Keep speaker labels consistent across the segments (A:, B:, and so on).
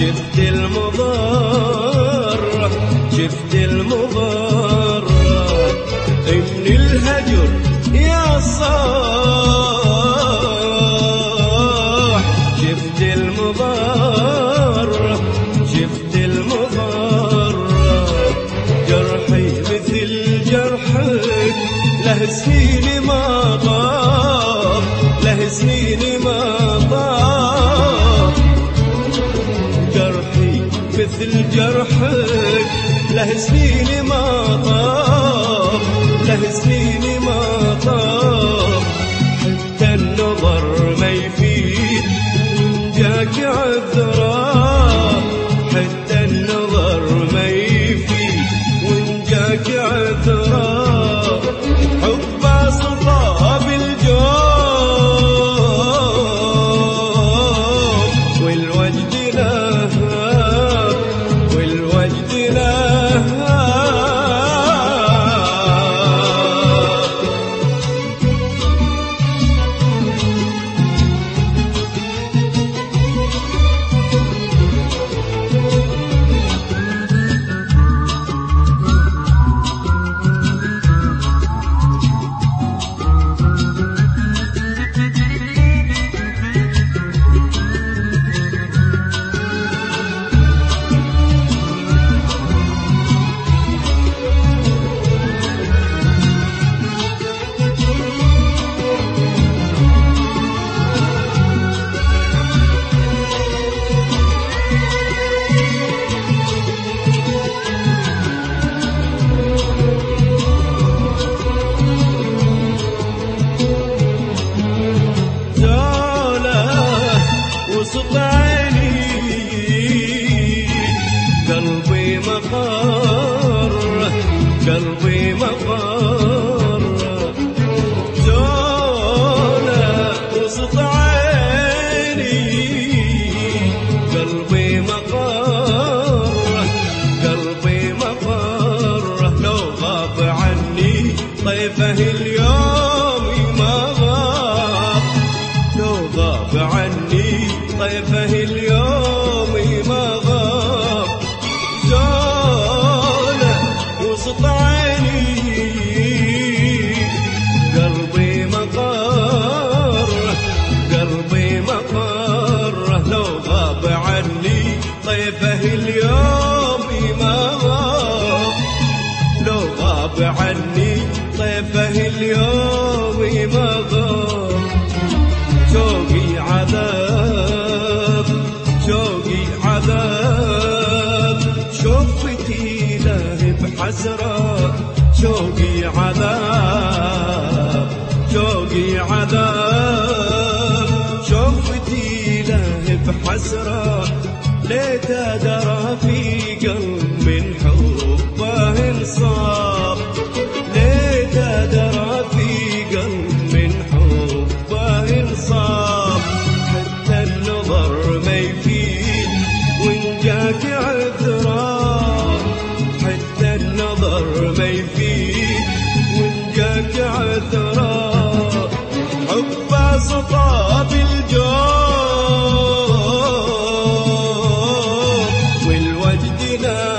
A: شفت المضرة شفت المضرة إن الهجر يا صاح شفت المضرة شفت المضرة جرحي مثل جرحك له سنين ما طاب له سنين ما طاب جرحي مثل جرحك له سنين ما طاب له سنين ما طاب حتى النظر ما يفيد جاك عذرا حتى النظر ما يفيد وان جاك عذرا حب صفا بالجوف والوجد لهاب والوجد لهاب وسط عيني قلبي مقر قلبي مقر جولة وسط عيني قلبي مقر قلبي مقر لو غاب عني طيفه اليوم ما غاب لو غاب عني طيفه اليوم ما غاب جولة وسط عيني قلبي مقر قلبي مقر لو غاب عني طيفه اليوم ما غاب لو غاب عني طيفه اليوم ما غاب شوقي عذاب شوقي عذاب شوفتي له بحسرة شوقي عذاب شوقي عذاب شوفتي له بحسرة ليت درى في قلب من حبه انصاب ليت درى في قلب من حبه انصاب حتى النظر ما يفيد وان جاك عذرا حتى النظر ما يفيد وان جاك عذرا حب صفا بالجوف والوجد لا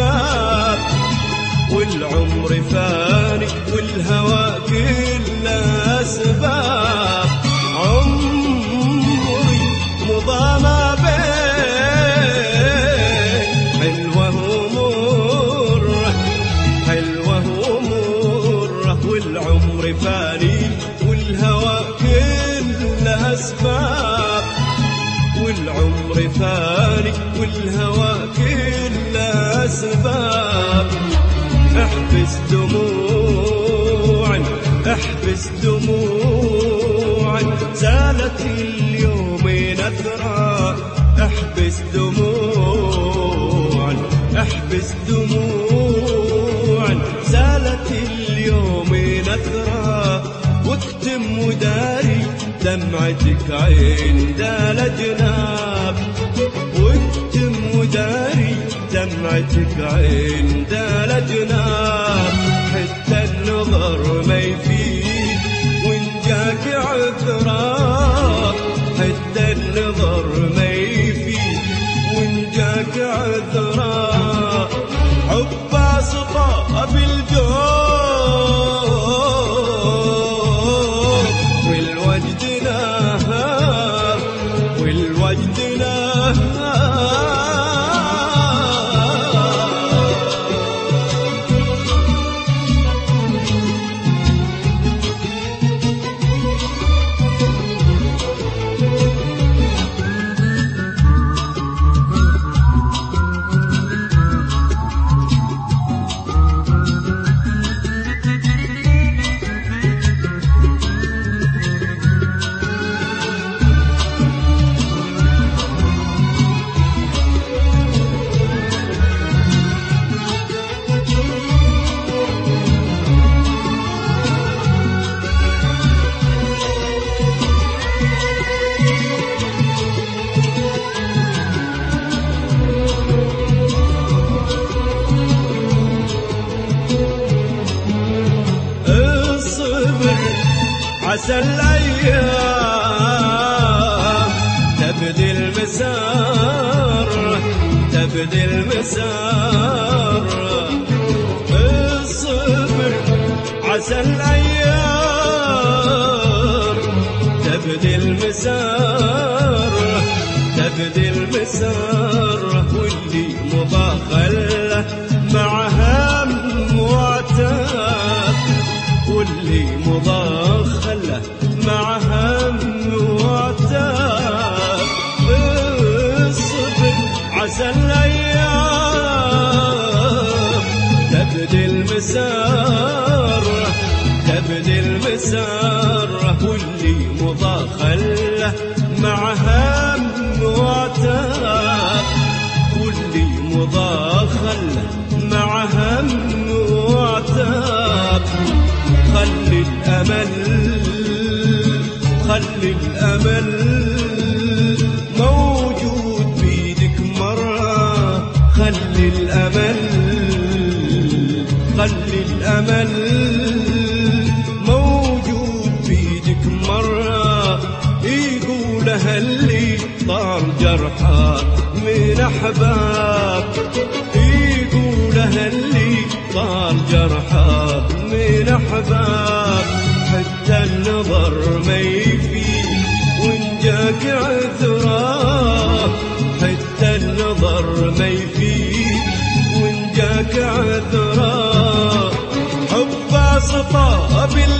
A: أسباب، والعمر فاني والهوى كله أسباب. عمري مضى ما بين حلوة ومرة، حلوة ومرة، والعمر فاني والهوى كله أسباب، والعمر فاني والهوى كله أسباب. احبس دموعا، احبس دموعا، زالت اليوم نثرا. احبس دموعا، احبس دموعا، زالت اليوم نثرا. واكتم وداري دمعتك عند الأجناب، واكتم وداري دمعتك عند الأجناب. حتى النظر ما يفيد وإن جاك عذرا، حتى النظر ما يفيد وإن جاك عذرا. عباس طاب الجود والوجد نهار، والوجد نهار. عسى الأيام تبدي المسار، تبدي المسار. الصبر عسى الأيام تبدي المسار، تبدي المسار. واللي مضى خله مع هم وعتاب، واللي مضى خله مع هم وعتاب. الصبر عسى الأيام تبدي المسار، تبدي المسار. واللي مضى خله مع هم وعتاب، واللي مضى خله مع هم وعتاب. خلي الأمل، خلي الأمل موجود بيدك مرة. خلي الأمل، خلي الأمل موجود بيدك مرة. يقولها اللي طال جرحى من أحباب، يقولها اللي طال جرحى من أحباب. حتى النظر ما يفيد وإن جاك عذرا، حتى النظر ما يفيد وإن جاك عذرا. عباس طاب